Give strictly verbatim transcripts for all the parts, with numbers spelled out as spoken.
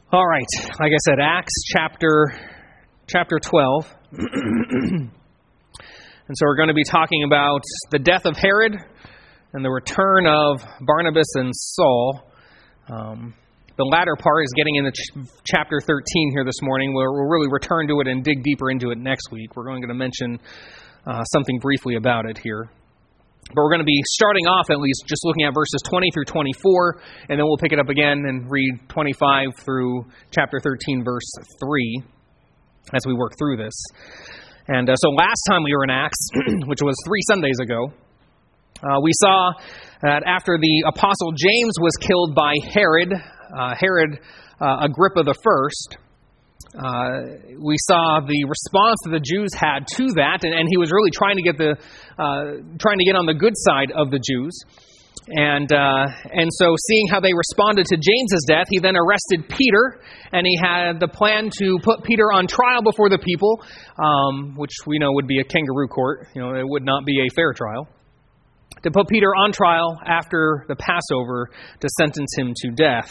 All right, like I said, Acts chapter chapter twelve. And so we're going to be talking about the death of Herod and the return of Barnabas and Saul. Um, the latter part is getting into ch- chapter thirteen here this morning. We'll, we'll really return to it and dig deeper into it next week. We're going to mention uh, something briefly about it here. But we're going to be starting off at least just looking at verses twenty through twenty-four, and then we'll pick it up again and read twenty-five through chapter thirteen, verse three, as we work through this. And uh, so last time we were in Acts, which was three Sundays ago, uh, we saw that after the apostle James was killed by Herod, uh, Herod uh, Agrippa the First, Uh, we saw the response that the Jews had to that, and, and he was really trying to get the uh, trying to get on the good side of the Jews, and uh, and so seeing how they responded to James's death, he then arrested Peter, and he had the plan to put Peter on trial before the people, um, which we know would be a kangaroo court. You know, it would not be a fair trial. To put Peter on trial after the Passover to sentence him to death,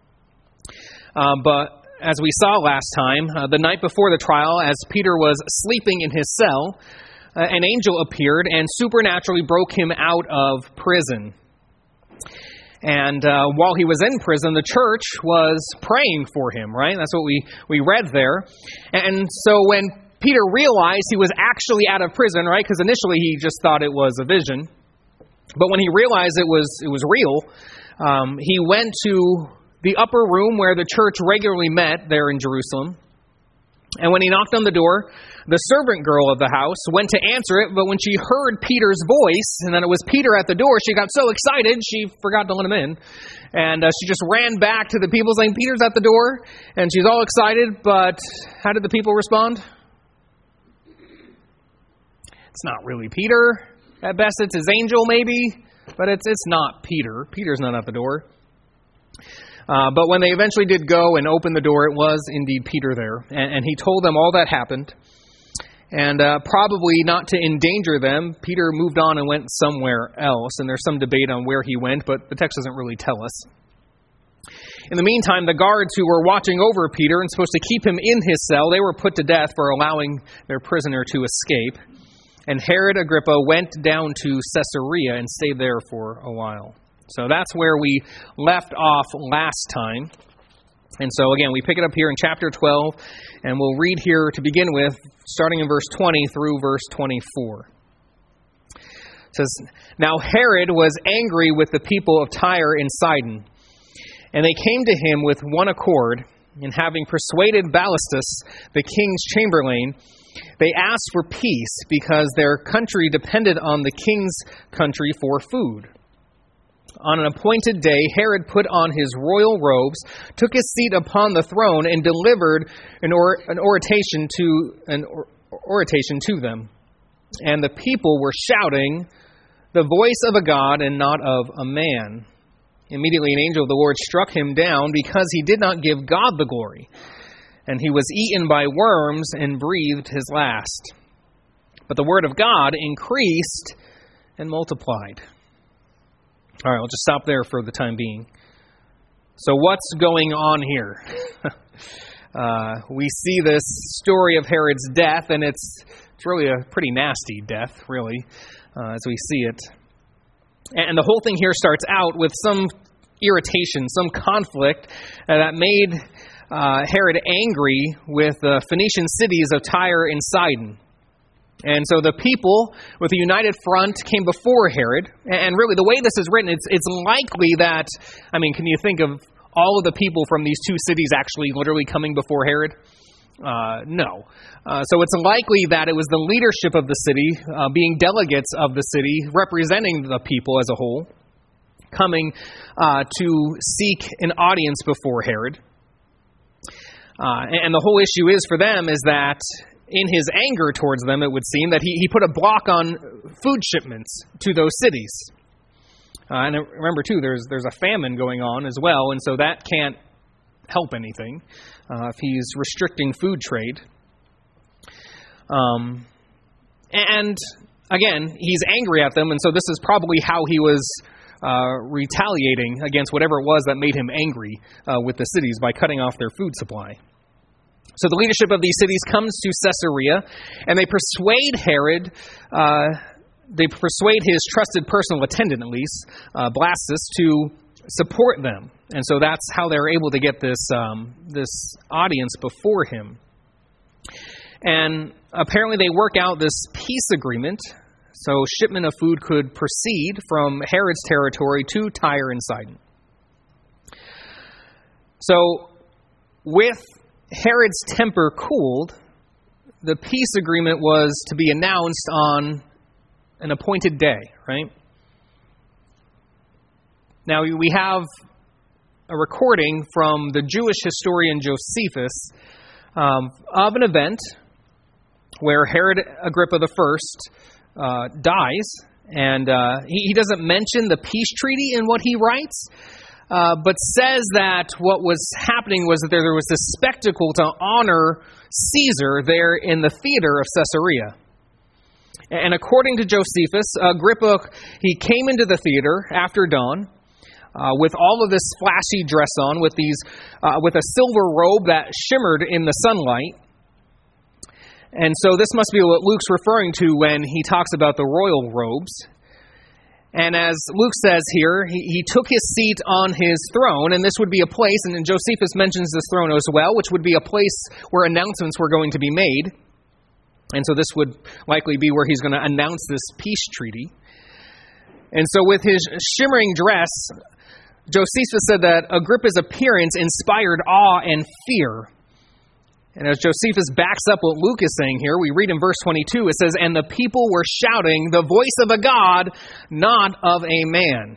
uh, but. As we saw last time, uh, the night before the trial, as Peter was sleeping in his cell, uh, an angel appeared and supernaturally broke him out of prison. And uh, while he was in prison, the church was praying for him, right? That's what we, we read there. And so when Peter realized he was actually out of prison, right? Because initially he just thought it was a vision. But when he realized it was it was real, um, he went to the upper room where the church regularly met there in Jerusalem. And when he knocked on the door, the servant girl of the house went to answer it, but when she heard Peter's voice, and then it was Peter at the door, she got so excited, she forgot to let him in. And uh, she just ran back to the people saying, "Peter's at the door." And she's all excited, but how did the people respond? It's not really Peter. At best, it's his angel, maybe, but it's it's not Peter. Peter's not at the door. Uh, but when they eventually did go and open the door, it was indeed Peter there. And, and he told them all that happened. And uh, probably not to endanger them, Peter moved on and went somewhere else. And there's some debate on where he went, but the text doesn't really tell us. In the meantime, the guards who were watching over Peter and supposed to keep him in his cell, they were put to death for allowing their prisoner to escape. And Herod Agrippa went down to Caesarea and stayed there for a while. So that's where we left off last time. And so again, we pick it up here in chapter twelve, and we'll read here to begin with, starting in verse twenty through verse twenty-four. It says, "Now Herod was angry with the people of Tyre and Sidon, and they came to him with one accord, and having persuaded Ballastus, the king's chamberlain, they asked for peace because their country depended on the king's country for food. On an appointed day, Herod put on his royal robes, took his seat upon the throne, and delivered an, or, an oration to an or, oration to them. And the people were shouting, 'The voice of a God and not of a man.' Immediately an angel of the Lord struck him down because he did not give God the glory. And he was eaten by worms and breathed his last. But the word of God increased and multiplied." All right, I'll just stop there for the time being. So what's going on here? uh, we see this story of Herod's death, and it's it's really a pretty nasty death, really, uh, as we see it. And the whole thing here starts out with some irritation, some conflict uh, that made uh, Herod angry with the Phoenician cities of Tyre and Sidon. And so the people with a united front came before Herod. And really, the way this is written, it's it's likely that, I mean, can you think of all of the people from these two cities actually literally coming before Herod? Uh, no. Uh, so it's likely that it was the leadership of the city, uh, being delegates of the city, representing the people as a whole, coming uh, to seek an audience before Herod. Uh, and the whole issue is for them is that in his anger towards them, it would seem that he, he put a block on food shipments to those cities. Uh, and remember, too, there's there's a famine going on as well, and so that can't help anything uh, if he's restricting food trade. Um, and, again, he's angry at them, and so this is probably how he was uh, retaliating against whatever it was that made him angry uh, with the cities by cutting off their food supply. So the leadership of these cities comes to Caesarea, and they persuade Herod, uh, they persuade his trusted personal attendant at least, uh, Blastus, to support them. And so that's how they're able to get this um, this audience before him. And apparently they work out this peace agreement so shipment of food could proceed from Herod's territory to Tyre and Sidon. So with Herod's temper cooled, the peace agreement was to be announced on an appointed day, right? Now we have a recording from the Jewish historian Josephus um, of an event where Herod Agrippa the First uh, dies, and uh, he, he doesn't mention the peace treaty in what he writes, uh, but says that what was happening was that there, there was this spectacle to honor Caesar there in the theater of Caesarea. And according to Josephus, Agrippa, he came into the theater after dawn, Uh, with all of this flashy dress on, with these, uh, with a silver robe that shimmered in the sunlight. And so this must be what Luke's referring to when he talks about the royal robes. And as Luke says here, he, he took his seat on his throne, and this would be a place, and Josephus mentions this throne as well, which would be a place where announcements were going to be made. And so this would likely be where he's going to announce this peace treaty. And so with his shimmering dress, Josephus said that Agrippa's appearance inspired awe and fear. And as Josephus backs up what Luke is saying here, we read in verse twenty-two, it says, "And the people were shouting, 'The voice of a God, not of a man.'"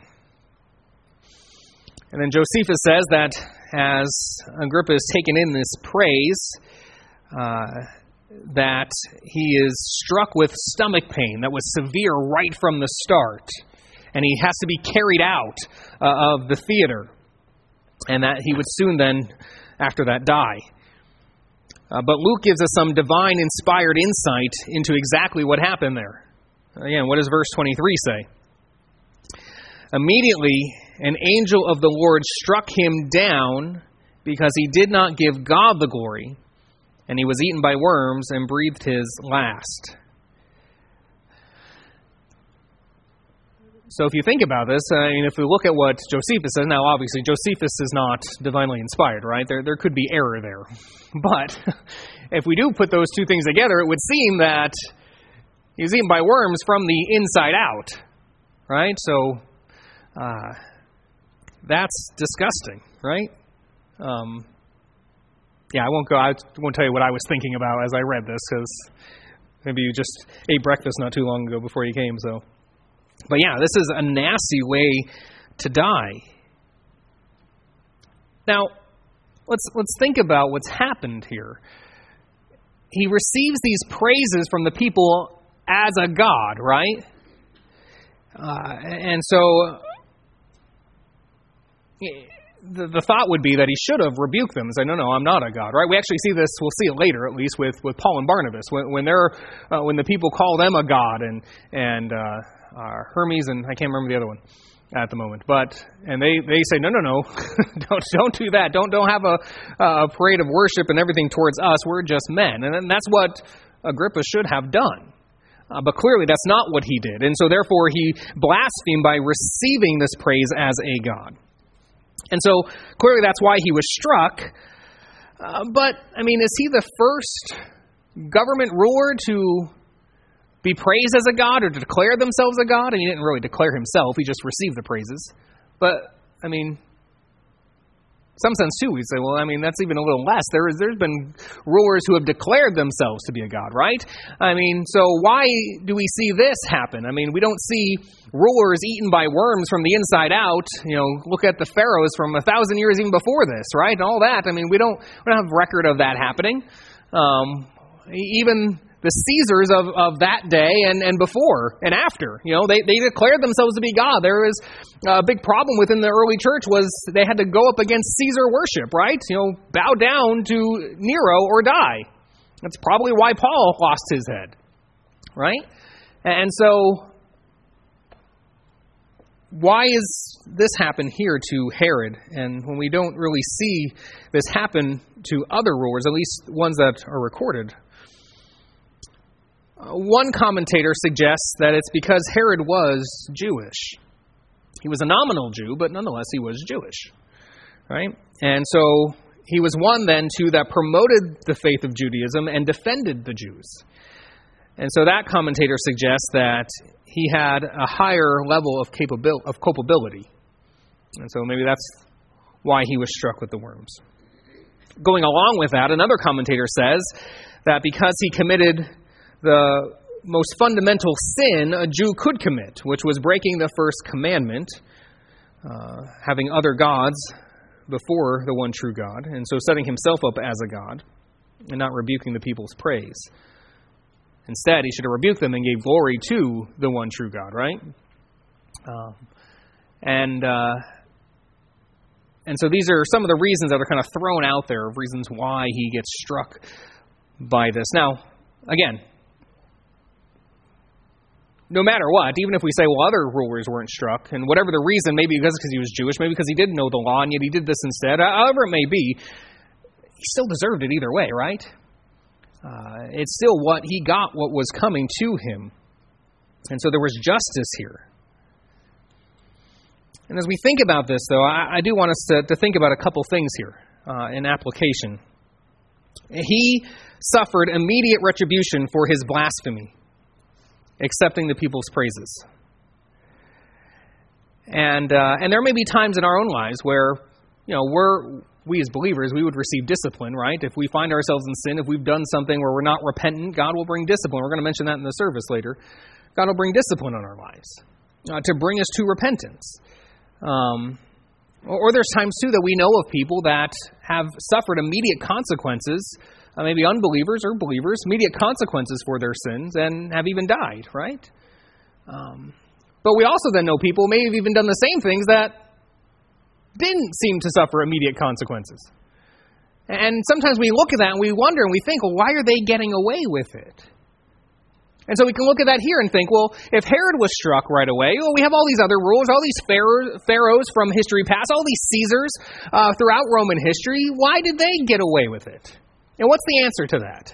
And then Josephus says that as Agrippa is taken in this praise, uh, that he is struck with stomach pain that was severe right from the start. And he has to be carried out uh, of the theater. And that he would soon then, after that, die. Uh, but Luke gives us some divine inspired insight into exactly what happened there. Again, what does verse twenty-three say? "Immediately an angel of the Lord struck him down because he did not give God the glory, and he was eaten by worms and breathed his last." So if you think about this, I mean, if we look at what Josephus says, now obviously Josephus is not divinely inspired, right? There there could be error there. But if we do put those two things together, it would seem that he was eaten by worms from the inside out, right? So uh, that's disgusting, right? Um, yeah, I won't go. I won't tell you what I was thinking about as I read this, because maybe you just ate breakfast not too long ago before you came, so... But yeah, this is a nasty way to die. Now, let's let's think about what's happened here. He receives these praises from the people as a god, right? Uh, and so the, the thought would be that he should have rebuked them and said, no, no, I'm not a god, right? We actually see this, we'll see it later at least, with, with Paul and Barnabas, when, when, they're, uh, when the people call them a god, and, and uh, uh, Hermes, and I can't remember the other one at the moment, but, and they, they say, no, no, no, don't, don't do that, don't, don't have a, a parade of worship and everything towards us, we're just men, and that's what Agrippa should have done. Uh, but clearly that's not what he did, and so therefore he blasphemed by receiving this praise as a god. And so clearly that's why he was struck. Uh, but, I mean, is he the first government ruler to be praised as a god or to declare themselves a god? And he didn't really declare himself, he just received the praises. But, I mean, some sense too, we say, well, I mean, that's even a little less. There is, there's been rulers who have declared themselves to be a god, right? I mean, so why do we see this happen? I mean, we don't see rulers eaten by worms from the inside out. You know, look at the pharaohs from a thousand years even before this, right? And all that. I mean, we don't, we don't have record of that happening. Um, even the Caesars of, of that day and, and before and after, you know, they, they declared themselves to be God. There was a big problem within the early church was they had to go up against Caesar worship, right? You know, bow down to Nero or die. That's probably why Paul lost his head, right? And so why is this happen here to Herod? And when we don't really see this happen to other rulers, at least ones that are recorded, uh, one commentator suggests that it's because Herod was Jewish. He was a nominal Jew, but nonetheless he was Jewish, right? And so he was one then, too, that promoted the faith of Judaism and defended the Jews. And so that commentator suggests that he had a higher level of capabil- of culpability. And so maybe that's why he was struck with the worms. Going along with that, another commentator says that because he committed the most fundamental sin a Jew could commit, which was breaking the first commandment, uh, having other gods before the one true God, and so setting himself up as a god and not rebuking the people's praise. Instead, he should have rebuked them and gave glory to the one true God, right? Um, and uh, and so these are some of the reasons that are kind of thrown out there, of reasons why he gets struck by this. Now, again, no matter what, even if we say, well, other rulers weren't struck, and whatever the reason, maybe because he was Jewish, maybe because he didn't know the law, and yet he did this instead, however it may be, he still deserved it either way, right? Uh, it's still what he got, what was coming to him. And so there was justice here. And as we think about this, though, I, I do want us to, to think about a couple things here uh, in application. He suffered immediate retribution for his blasphemy, accepting the people's praises. And uh, and there may be times in our own lives where, you know, we're we as believers, we would receive discipline, right? If we find ourselves in sin, if we've done something where we're not repentant, God will bring discipline. We're going to mention that in the service later. God will bring discipline on our lives uh, to bring us to repentance. Um, or, or there's times, too, that we know of people that have suffered immediate consequences, uh, maybe unbelievers or believers, immediate consequences for their sins and have even died, right? Um, but we also then know people may have even done the same things that didn't seem to suffer immediate consequences. And sometimes we look at that and we wonder and we think, well, why are they getting away with it? And so we can look at that here and think, well, if Herod was struck right away, well, we have all these other rulers, all these pharaohs from history past, all these Caesars uh, throughout Roman history. Why did they get away with it? And what's the answer to that?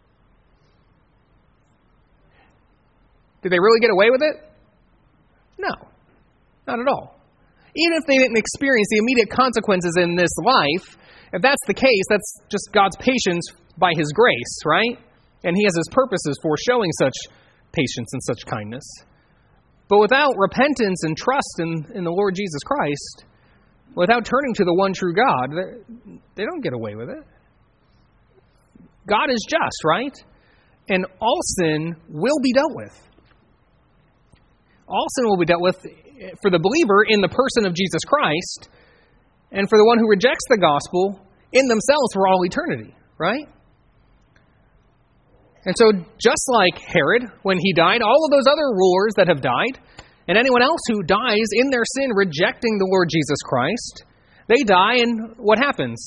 Did they really get away with it? No, not at all. Even if they didn't experience the immediate consequences in this life, if that's the case, that's just God's patience by His grace, right? And He has His purposes for showing such patience and such kindness. But without repentance and trust in, in the Lord Jesus Christ, without turning to the one true God, they don't get away with it. God is just, right? And all sin will be dealt with. All sin will be dealt with for the believer in the person of Jesus Christ, and for the one who rejects the gospel in themselves for all eternity, right? And so just like Herod, when he died, all of those other rulers that have died, and anyone else who dies in their sin rejecting the Lord Jesus Christ, they die, and what happens?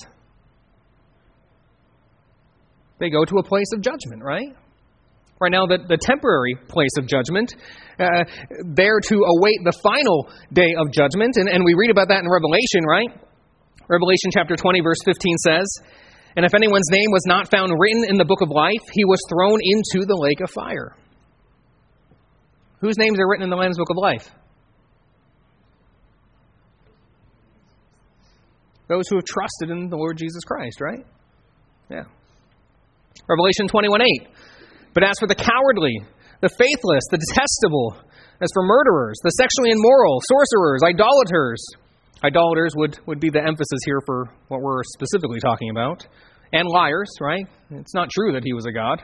They go to a place of judgment, right? Right now, the, the temporary place of judgment, uh, there to await the final day of judgment. And, and we read about that in Revelation, right? Revelation chapter twenty, verse fifteen says, "And if anyone's name was not found written in the book of life, he was thrown into the lake of fire." Whose names are written in the Lamb's book of life? Those who have trusted in the Lord Jesus Christ, right? Yeah. Revelation twenty-one eight. "But as for the cowardly, the faithless, the detestable, as for murderers, the sexually immoral, sorcerers, idolaters," idolaters would, would be the emphasis here for what we're specifically talking about, "and liars," right? It's not true that he was a god.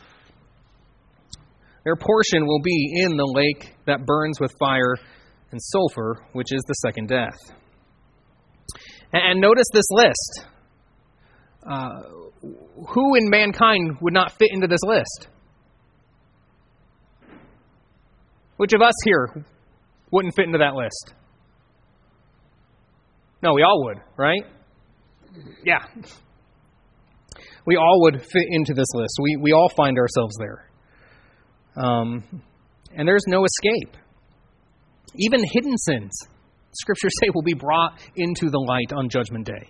"Their portion will be in the lake that burns with fire and sulfur, which is the second death." And notice this list. Uh, who in mankind would not fit into this list? Which of us here wouldn't fit into that list? No, we all would, right? Yeah. We all would fit into this list. We we all find ourselves there. Um, and there's no escape. Even hidden sins, Scriptures say, will be brought into the light on Judgment Day.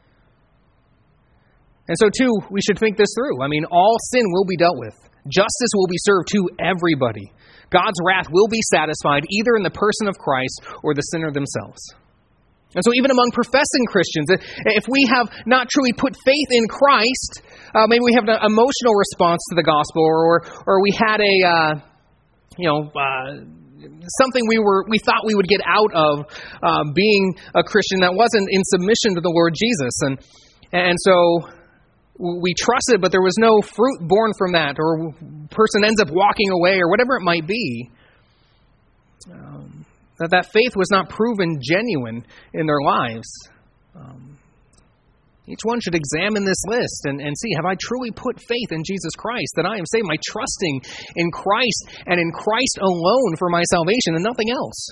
And so, too, we should think this through. I mean, all sin will be dealt with. Justice will be served to everybody. God's wrath will be satisfied either in the person of Christ or the sinner themselves. And so even among professing Christians, if we have not truly put faith in Christ, uh, maybe we have an emotional response to the gospel, or or we had a, uh, you know, uh, something we were we thought we would get out of uh, being a Christian that wasn't in submission to the Lord Jesus, and and so we trusted, but there was no fruit born from that, or person ends up walking away, or whatever it might be. Um, that that faith was not proven genuine in their lives. Um, each one should examine this list and, and see, have I truly put faith in Jesus Christ, that I am saved? Am I trusting in Christ and in Christ alone for my salvation and nothing else?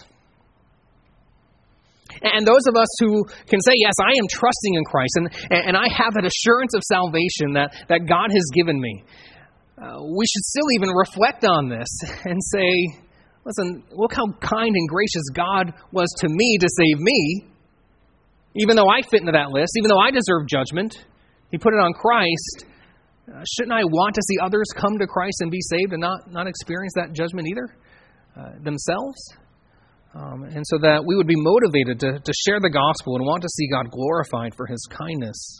And those of us who can say, yes, I am trusting in Christ, and, and I have that assurance of salvation that, that God has given me, uh, we should still even reflect on this and say, listen, look how kind and gracious God was to me to save me. Even though I fit into that list, even though I deserve judgment, He put it on Christ. Uh, shouldn't I want to see others come to Christ and be saved and not, not experience that judgment either uh, themselves? Um, and so that we would be motivated to, to share the gospel and want to see God glorified for His kindness.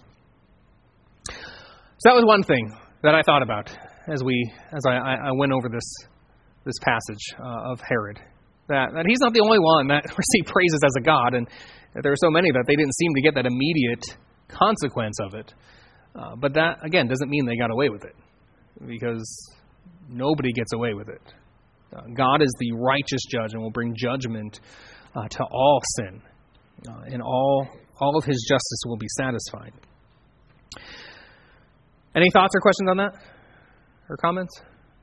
So that was one thing that I thought about as we as I, I went over this this passage uh, of Herod. That, that he's not the only one that received praises as a god, and there are so many that they didn't seem to get that immediate consequence of it. Uh, but that, again, doesn't mean they got away with it, because nobody gets away with it. Uh, God is the righteous judge and will bring judgment uh, to all sin, uh, and all all of His justice will be satisfied. Any thoughts or questions on that? Or comments?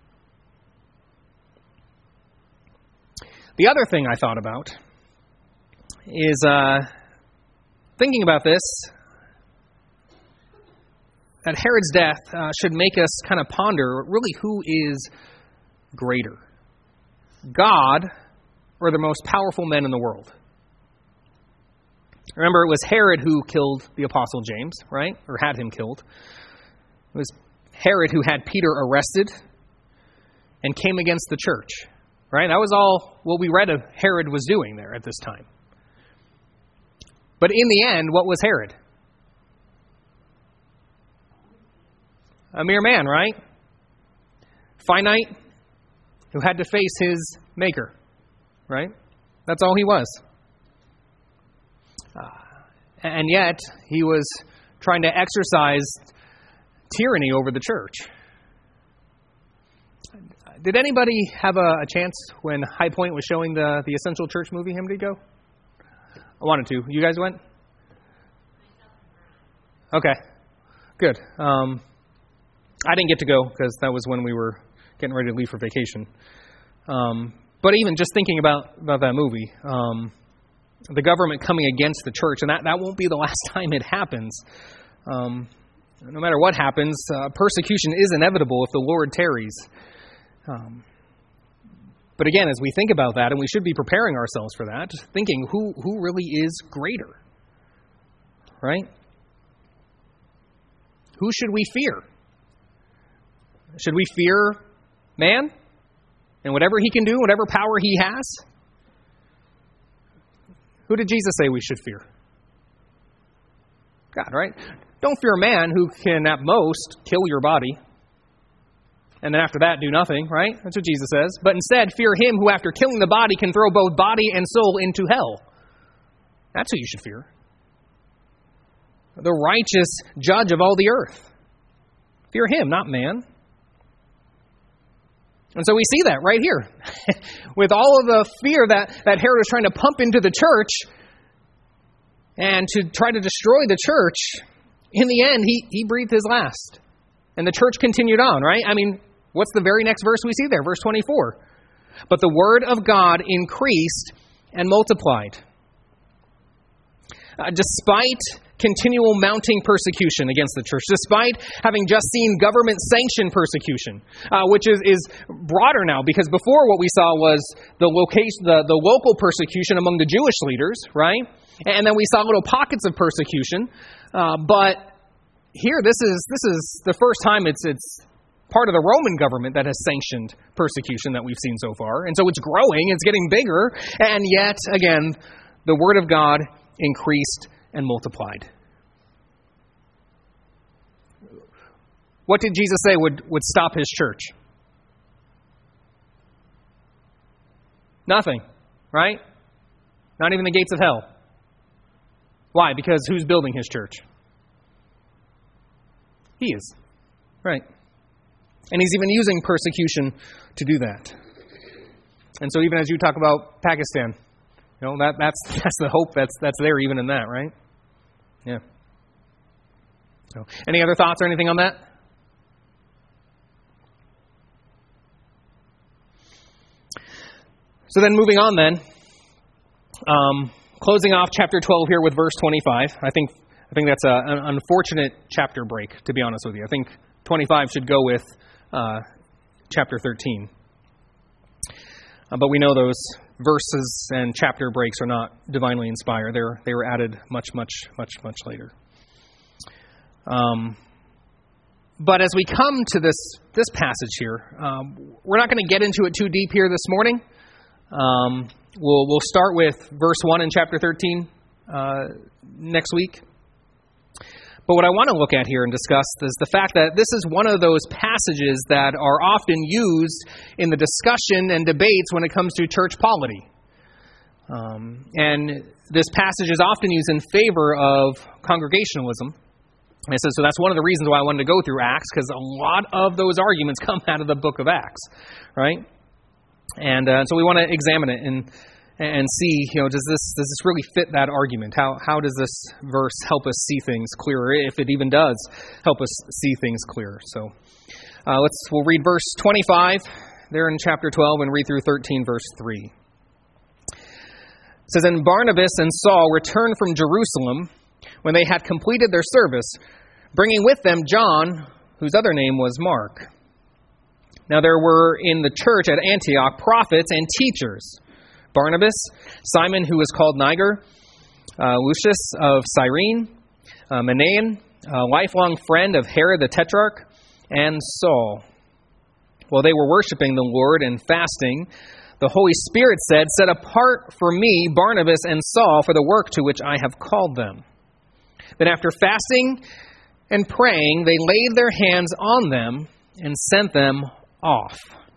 The other thing I thought about is uh, thinking about this, that Herod's death uh, should make us kind of ponder really who is greater, God or the most powerful men in the world. Remember, it was Herod who killed the Apostle James, right? Or had him killed. It was Herod who had Peter arrested and came against the church, right? That was all what we read of Herod was doing there at this time. But in the end, what was Herod? A mere man, right? Finite, who had to face his maker, right? That's all he was. Uh, and yet, he was trying to exercise tyranny over the church. Did anybody have a, a chance when High Point was showing the, the Essential Church movie? Him to go? I wanted to. You guys went? Okay, good. Um, I didn't get to go because that was when we were getting ready to leave for vacation. Um, but even just thinking about, about that movie, um, the government coming against the church, and that, that won't be the last time it happens. Um, no matter what happens, uh, persecution is inevitable if the Lord tarries. Um, but again, as we think about that, and we should be preparing ourselves for that, thinking who, who really is greater, right? Who should we fear? Should we fear man and whatever he can do, whatever power he has? Who did Jesus say we should fear? God, right? Don't fear man who can at most kill your body, and then after that do nothing, right? That's what Jesus says. But instead, fear him who after killing the body can throw both body and soul into hell. That's who you should fear. The righteous judge of all the earth. Fear him, not man. And so we see that right here. With all of the fear that, that Herod was trying to pump into the church and to try to destroy the church, in the end, he, he breathed his last. And the church continued on, right? I mean, what's the very next verse we see there? Verse twenty-four. But the word of God increased and multiplied. Uh, despite continual mounting persecution against the church, despite having just seen government-sanctioned persecution, uh, which is, is broader now, because before what we saw was the location, the, the local persecution among the Jewish leaders, right? And then we saw little pockets of persecution, uh, but here this is this is the first time it's it's part of the Roman government that has sanctioned persecution that we've seen so far. And so it's growing, it's getting bigger, and yet, again, the Word of God increased and multiplied. What did Jesus say would, would stop his church? Nothing, right? Not even the gates of hell. Why? Because who's building his church? He is, right? And he's even using persecution to do that. And so even as you talk about Pakistan, you know, that, that's that's the hope that's that's there even in that, right? Yeah. So, any other thoughts or anything on that? So then moving on then, um, closing off chapter twelve here with verse twenty-five. I think I think that's a, an unfortunate chapter break, to be honest with you. I think twenty-five should go with Uh, chapter thirteen. Uh, but we know those verses and chapter breaks are not divinely inspired. They're, they were added much, much, much, much later. Um, but as we come to this this passage here, um, we're not going to get into it too deep here this morning. Um, we'll we'll start with verse one in chapter thirteen uh, next week. But what I want to look at here and discuss is the fact that this is one of those passages that are often used in the discussion and debates when it comes to church polity. Um, and this passage is often used in favor of congregationalism. And so, so that's one of the reasons why I wanted to go through Acts, because a lot of those arguments come out of the book of Acts, right? And uh, so we want to examine it and and see, you know, does this does this really fit that argument? How how does this verse help us see things clearer, if it even does help us see things clearer? So uh, let's we'll read verse twenty-five there in chapter twelve and read through thirteen, verse three. It says, "And Barnabas and Saul returned from Jerusalem when they had completed their service, bringing with them John, whose other name was Mark. Now there were in the church at Antioch prophets and teachers: Barnabas, Simon, who was called Niger, uh, Lucius of Cyrene, uh, Manaen, a lifelong friend of Herod the Tetrarch, and Saul. While they were worshiping the Lord and fasting, the Holy Spirit said, 'Set apart for me Barnabas and Saul for the work to which I have called them.' Then after fasting and praying, they laid their hands on them and sent them off."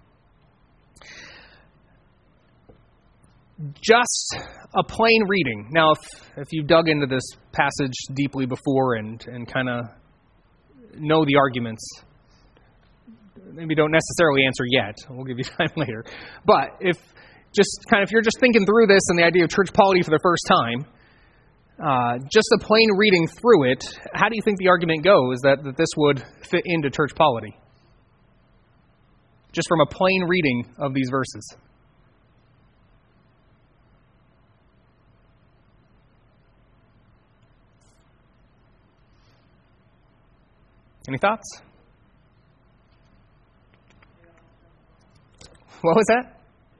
Just a plain reading. Now, if, if you've dug into this passage deeply before and, and kind of know the arguments, maybe don't necessarily answer yet. We'll give you time later. But if just kind of if you're just thinking through this and the idea of church polity for the first time, uh, just a plain reading through it, how do you think the argument goes that, that this would fit into church polity? Just from a plain reading of these verses. Any thoughts? What was that?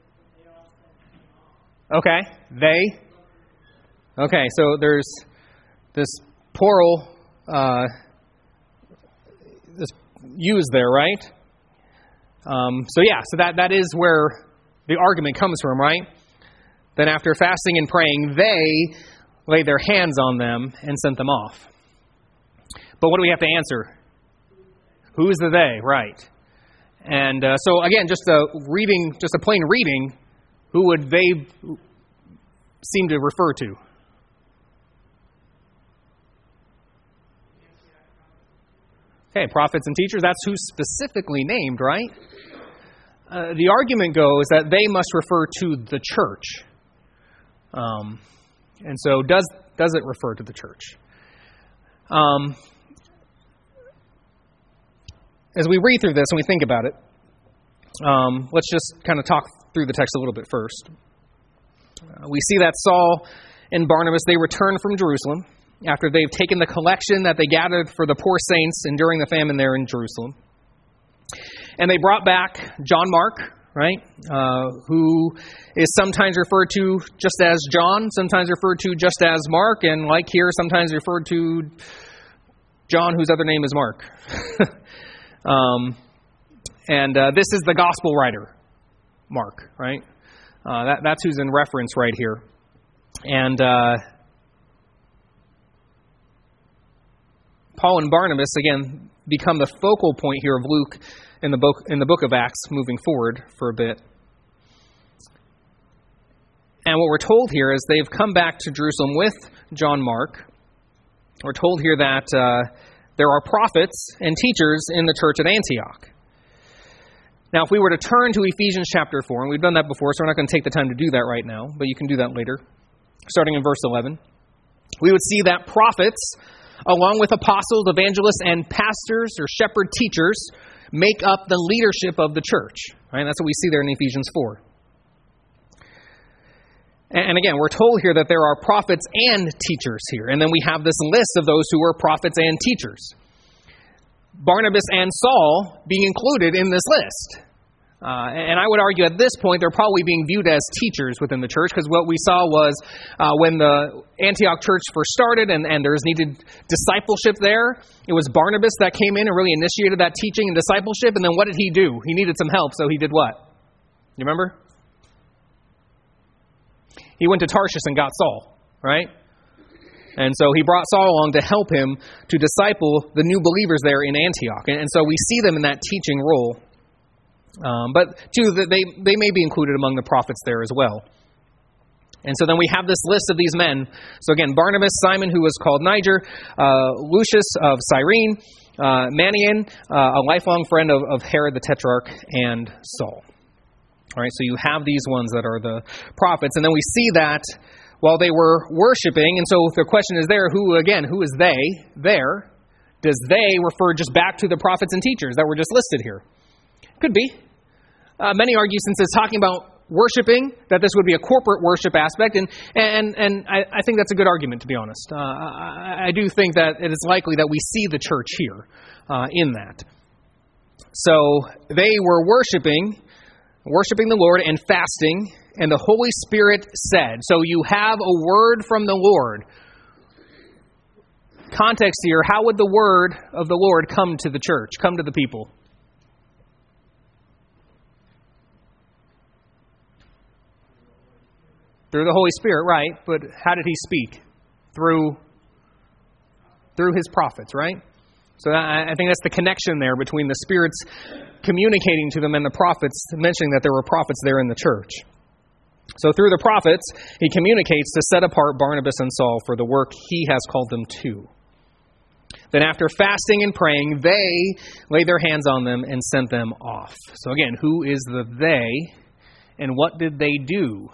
Okay, they. Okay, so there's this plural uh, this used there, right? Um, so yeah, so that, that is where the argument comes from, right? Then after fasting and praying, they laid their hands on them and sent them off. But what do we have to answer? Who's the they? Right. And uh, so again, just a reading, just a plain reading, who would they seem to refer to? Okay, prophets and teachers, that's who's specifically named, right? Uh, the argument goes that they must refer to the church. Um, and so does does it refer to the church? Um As we read through this and we think about it, um, let's just kind of talk through the text a little bit first. Uh, we see that Saul and Barnabas, they returned from Jerusalem. after they've taken the collection that they gathered for the poor saints enduring the famine there in Jerusalem. And they brought back John Mark, right, uh, who is sometimes referred to just as John, sometimes referred to just as Mark, and like here, sometimes referred to John, whose other name is Mark. um, and uh, this is the gospel writer, Mark, right? Uh, that, that's who's in reference right here. And uh, Paul and Barnabas, again, become the focal point here of Luke in the book in the book of Acts, moving forward for a bit. And what we're told here is they've come back to Jerusalem with John Mark. We're told here that uh, there are prophets and teachers in the church at Antioch. Now, if we were to turn to Ephesians chapter four, and we've done that before, so we're not going to take the time to do that right now, but you can do that later, starting in verse eleven, we would see that prophets, along with apostles, evangelists, and pastors or shepherd teachers, make up the leadership of the church. Right? That's what we see there in Ephesians four. And again, we're told here that there are prophets and teachers here. And then we have this list of those who are prophets and teachers. Barnabas and Saul being included in this list. Uh, and I would argue at this point they're probably being viewed as teachers within the church, because what we saw was uh, when the Antioch church first started and, and there was needed discipleship there, it was Barnabas that came in and really initiated that teaching and discipleship. And then what did he do? He needed some help, so he did what? You remember? He went to Tarshish and got Saul, right? And so he brought Saul along to help him to disciple the new believers there in Antioch. And, and so we see them in that teaching role. Um, but, too, they, they may be included among the prophets there as well. And so then we have this list of these men. So again, Barnabas, Simon, who was called Niger, uh, Lucius of Cyrene, uh, Manaen, uh, a lifelong friend of, of Herod the Tetrarch, and Saul. All right, so you have these ones that are the prophets. And then we see that while they were worshiping, and so the question is there, who, again, who is they there? Does they refer just back to the prophets and teachers that were just listed here? Could be. Uh, many argue, since it's talking about worshiping, that this would be a corporate worship aspect, and and and I, I think that's a good argument, to be honest. Uh, I, I do think that it is likely that we see the church here uh, in that. So they were worshiping, worshiping the Lord and fasting, and the Holy Spirit said. So you have a word from the Lord. Context here, how would the word of the Lord come to the church, come to the people? Through the Holy Spirit, right, but how did he speak? Through through his prophets, right? So I, I think that's the connection there between the Spirit's communicating to them and the prophets, mentioning that there were prophets there in the church. So through the prophets, he communicates to set apart Barnabas and Saul for the work he has called them to. Then after fasting and praying, they laid their hands on them and sent them off. So again, who is the they, and what did they do?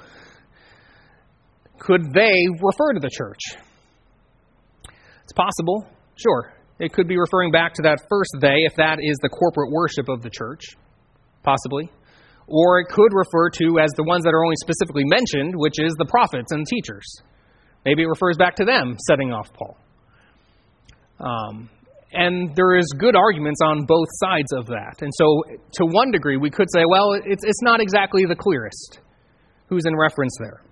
Could they refer to the church? It's possible, sure. It could be referring back to that first they, if that is the corporate worship of the church, possibly. Or it could refer to as the ones that are only specifically mentioned, which is the prophets and teachers. Maybe it refers back to them setting off Paul. Um, and there is good arguments on both sides of that. And so to one degree, we could say, well, it's it's not exactly the clearest who's in reference there.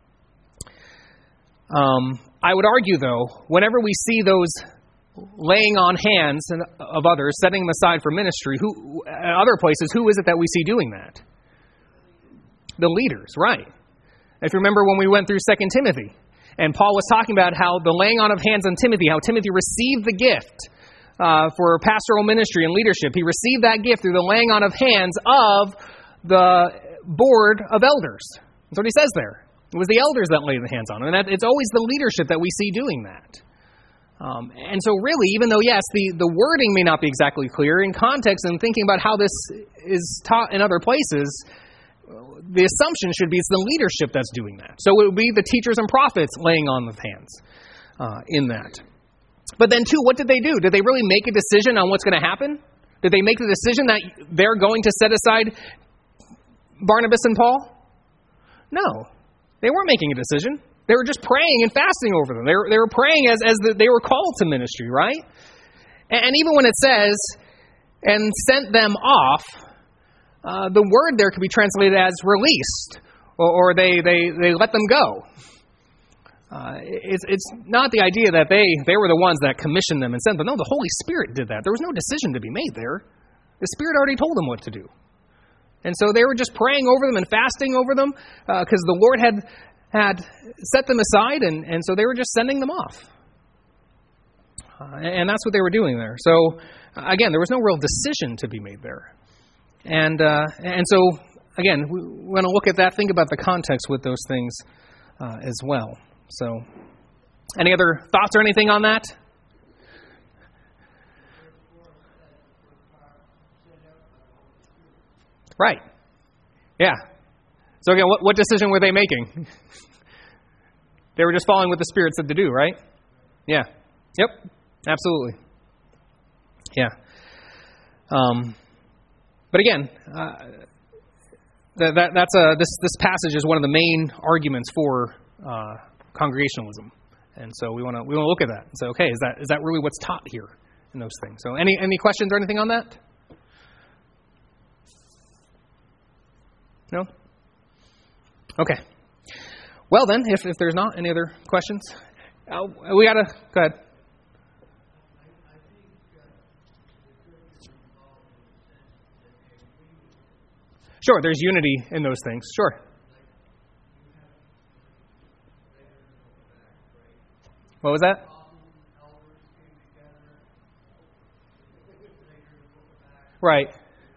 Um, I would argue, though, whenever we see those laying on hands of others, setting them aside for ministry, who at other places, who is it that we see doing that? The leaders, right. If you remember when we went through Second Timothy, and Paul was talking about how the laying on of hands on Timothy, how Timothy received the gift uh, for pastoral ministry and leadership. He received that gift through the laying on of hands of the board of elders. That's what he says there. It was the elders that laid the hands on him. And that, it's always the leadership that we see doing that. Um, and so really, even though, yes, the, the wording may not be exactly clear, in context and thinking about how this is taught in other places, the assumption should be it's the leadership that's doing that. So it would be the teachers and prophets laying on the hands uh, in that. But then, too, what did they do? Did they really make a decision on what's going to happen? Did they make the decision that they're going to set aside Barnabas and Paul? No. They weren't making a decision. They were just praying and fasting over them. They were, they were praying as, as the, they were called to ministry, right? And, and even when it says, and sent them off, uh, the word there could be translated as released, or, or they, they, they let them go. Uh, it's, it's not the idea that they, they were the ones that commissioned them and sent them. No, the Holy Spirit did that. There was no decision to be made there. The Spirit already told them what to do. And so they were just praying over them and fasting over them because uh, the Lord had had set them aside, and, and so they were just sending them off. Uh, and that's what they were doing there. So, again, there was no real decision to be made there. And uh, and so, again, we want to look at that, think about the context with those things uh, as well. So, any other thoughts or anything on that? Right. Yeah. So again, what, what decision were they making? They were just following what the Spirit said to do, right? Yeah. Yep. Absolutely. Yeah. Um, but again, uh, that, that that's a this this passage is one of the main arguments for uh, congregationalism, and so we want to we want to look at that and say, okay, is that is that really what's taught here in those things? So, any any questions or anything on that? No? Okay. Well then, if, if there's not any other questions, uh, we gotta go ahead. Sure, there's unity in those things. Sure. What was that? Right.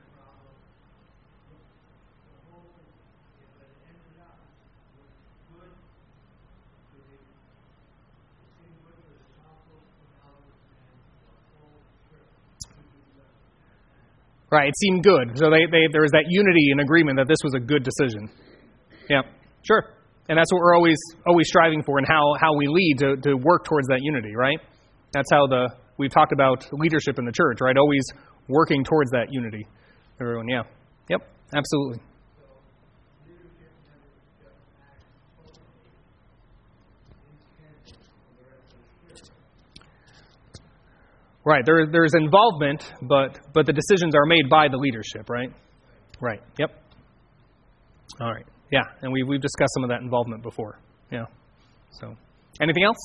Right, it seemed good. So they, they there was that unity and agreement that this was a good decision. Yeah, sure. And that's what we're always always striving for, and how, how we lead to, to work towards that unity, right? That's how the we've talked about leadership in the church, right? Always working towards that unity. Everyone, yeah. Yep, absolutely. Right, there, there's involvement, but but the decisions are made by the leadership, right? Right, yep. All right, yeah, and we, we've discussed some of that involvement before, yeah. So, anything else?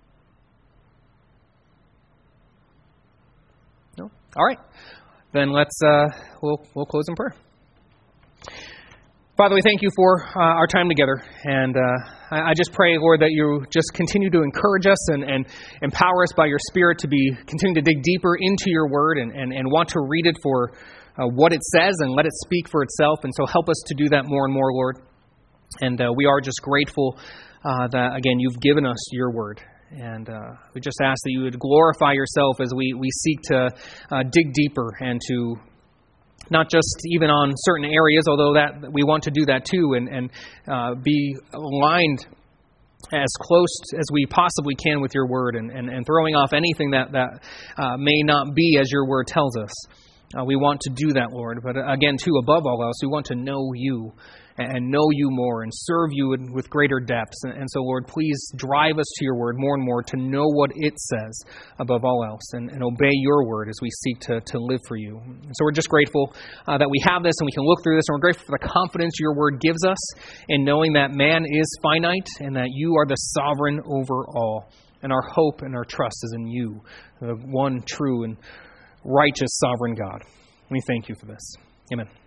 No? All right, then let's, uh, we'll, we'll close in prayer. Father, we thank you for uh, our time together, and uh, I, I just pray, Lord, that you just continue to encourage us and, and empower us by your Spirit to be continue to dig deeper into your word and, and, and want to read it for uh, what it says and let it speak for itself. And so help us to do that more and more, Lord. And uh, we are just grateful uh, that, again, you've given us your word. And uh, we just ask that you would glorify yourself as we, we seek to uh, dig deeper and to not just even on certain areas, although that we want to do that too, and, and uh, be aligned as close as we possibly can with your word, and, and, and throwing off anything that, that uh, may not be as your word tells us. Uh, we want to do that, Lord. But again, too, above all else, we want to know you and know you more and serve you in, with greater depths. And, and so, Lord, please drive us to your word more and more to know what it says above all else and, and obey your word as we seek to, to live for you. And so we're just grateful uh, that we have this and we can look through this, and we're grateful for the confidence your word gives us in knowing that man is finite and that you are the sovereign over all. And our hope and our trust is in you, the one true and righteous sovereign God. We thank you for this. Amen.